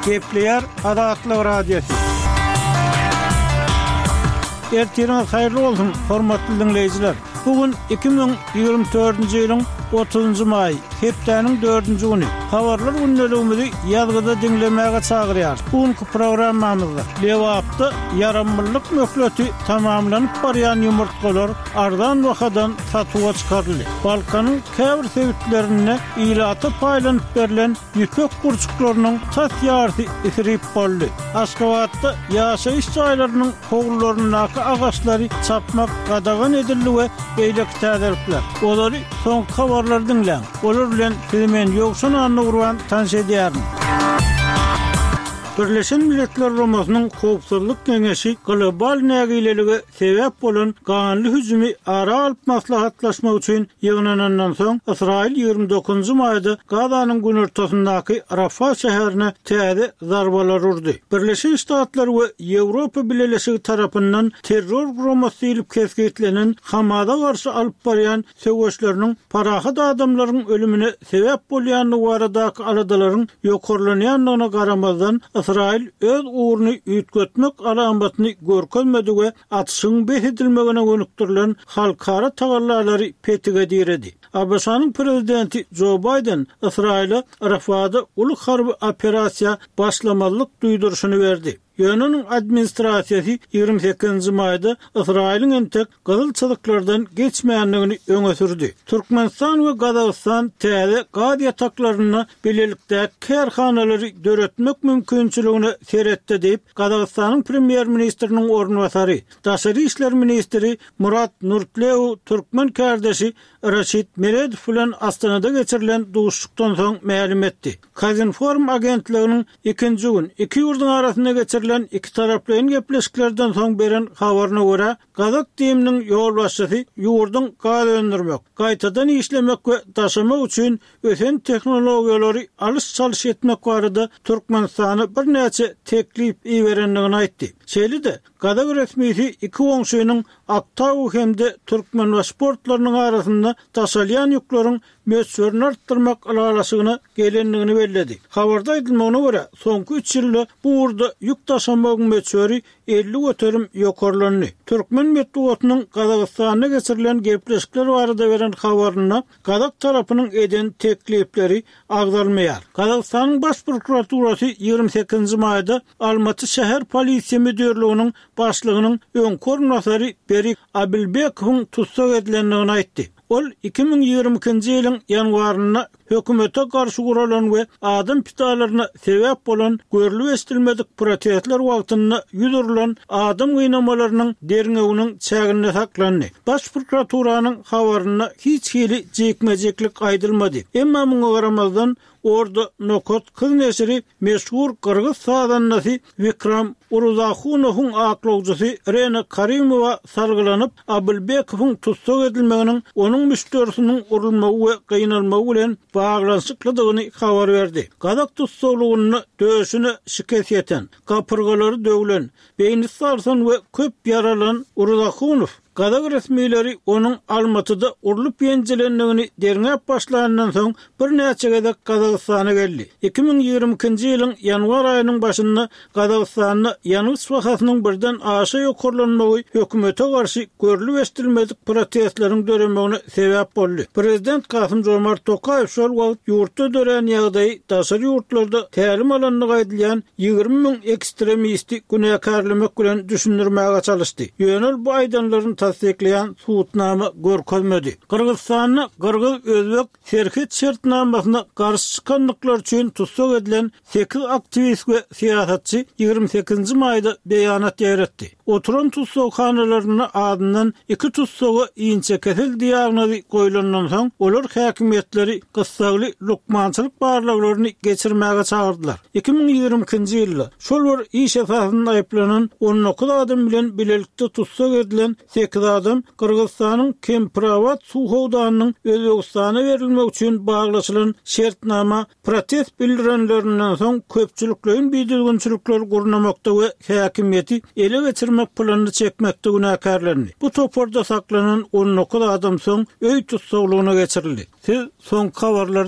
Gepleyer Adatlı Radyosu. Ertiriniz hayırlı olsun, hormatly dinleyijiler. Bugün 2024-nji ýylyň 30-njy may, hepdeniň 4-nji güni. Habarlar günnäligimizi ýazgyda dinlemäge çagyrýar. Bugünkü programmamyzda lewapda yaramlyk möhleti tamamlanyp barýan ýumurtgalar ardan wakadan satýa çykaryldy. Balkanyň käbir sebitlerine ýylaty paýlanyp berilen ýüpek gurçuklarynyň sat ýarty isirip boldy. Aşgabatda ýaşaýyş jaýlarynyň howlullaryna agaçlary çapmak gadagan edildi we beýlek täziripler. Olary soňky habarlar dinleň. Olar bilen filmen ýoksun anny urwan tanış edýärin. Birleşen Milletler Romasynyň Howpsuzlyk Keňeşi global nägilelige sebäp bolan ganly hüjümi ara alyp maslahatlaşmak üçin ýygnanandan soň Israil 29-njy maýda Gazanyň günortasyndaky Rafah şäherine täze zarbalar urdy. Birleşen Ştatlar we Ýewropa Birleşigi tarapyndan terror gurulmasy ýylyp kesgitlenen Hamada garşy alyp barýan söwüşleriniň parahat adamlaryň ölümine sebäp bolýanlygy baradaky aladalaryň ýokarlanýanlygyna garamazdan İsrail öz uğrunu ýetgetmek alamatyny görkezmedi we atyşyň behedilmegine gönükdirilen halkara tagallalary petige diredi. Abaşanyň prezidenti Joe Biden Israil'e Rafahda uly harby operasiýa başlamalyk duýdurşyny berdi. Ýönenin administrasiýasy 28-nji maýda Israil'in entek gyzyl çyzyklardan geçmeýänligini öňe sürdi. Türkmenistan we Gazagystan täze gaz ýataklaryna bilelikde kerhanalary döretmek mümkinçiligini seretdi diýip Gazagystanyň premier ministriniň ornwasary, daşary işler ministri Murat Nurtlew türkmen kardeşi Raşid Meredow bilen Astanada geçirilen duşukdan soň ma'lum etdi. Kazinform agentliginiň 2-nji gün iki ýurduň arasynda geçirilen iki taraplyň gepleşiklerden soň beren habaryna görä, Gazak diýiminiň ýol başçysy ýurduň gaz öndürmek, gaýtadan işlemek we daşamak üçin ösen tehnologiýalary alys çalyş etmek barada Türkmenistany bir näçe teklip berenligini aýtdy. Şeýle-de Gazak resmiýeti iki oňşynyň Aktaw hemde Türkmen pasportlarynyň arasynda taşalýan ýükleriň möçberini artdyrmak alalaşygyny gelenligini bellädi. Habarda aýdylmagyna görä, soňky 3 ýylda bu ýurda ýük taşamagyň möçberi 50 göterim ýokarlandy. Türkmen medeniýetiniň Gazagystana geçirilen gepleşikler barada beren habaryna Gazak tarapynyň eden teklipleri agdalmaýar. Gazagystanyň baş prokuraturasy 28-nji maýda Almaty şäher polisiýa müdürliginiň başlygynyň öňkör ornwasary Berik Abilbekowyň tutsak edilenligini aýtdy. Ol 2022-nji ýylyň ýanwaryna hökümete garşy guralan we adam pitalaryna sebäp bolan görülip estilmedik protestler wagtynda ýüzürlen adam gynamalarynyň derňeginiň çägine saklandy. Baş prokuraturasynyň habaryna hiç hili jekmejeklik aýdylmady. Emma muňa garamazdan orada Nokot kız nesiri meşhur Kırgız sadanlasy Vikram Uruzakhunowyň aklawjysy Rena Karimowa sargylanyp Abilbekowyň tutsak edilmeginiň onuň müşterisiniň urulmagy we gynalmagy bilen baglanşyklydygyny habar berdi. Gazak tutsaklygyny döşüne şikayet eten, kapyrgalary döwülen, beýni sarsan we köp yaralan Uruzakhunow Gazak resmiýetleri onuň Almatyda urulup ýenjilendigini derňäp başlanandan soň bir näçe gezek Gazagystana geldi. 2022-nji ýylyň ýanwar aýynyň başynda Gazagystanyň ýanyş wahasynyň birden aşa ýokarlanmagy hökümete garşy görülip estilmedik protestleriň döremegine sebäp boldy. Prezident Kasym-Jomart Tokayew şol wagt ýurtda dören ýagdaý daşary ýurtlarda tälim alanlygy aýdylýan 20 000 ekstremisti günäkärlemek bilen düşündirmäge çalışdy. Ýönel bu aýdanlaryň tasdikleyen suutnama görkezmedi. Kırgızstanyň Kırgız Özbek serket şertnamasyna garşy çykanlyklar üçin tutsak edilen 8 aktivist we siýasatçy 28-nji maýda beýanat ýeretdi. Oturan tutsakhanalarına adından 2 tutsagy iňçe kesel diagnozy goýulandan soň olar häkimetleri gyssagly lukmançylyk barlyklaryny geçirmäge çagyrdylar. 2022-nji ýylda şol bir iş esasynda aýplanan 19 adam bilen bilelikde tutsak edilen 8 adam Kırgızstanyň Kempirawat suwhowdanynyň Özbegistana berilmek üçin baglaşylan şertnama protest bildirenlerinden soň köpçüliklerin bidirginçilikler gurnamakda we häkimeti ele geçirmek planyny çekmekde günäkärlerini. Bu toporda saklanan 19 adam soň öý tutsaklygyna geçirildi. Siz soň habarlar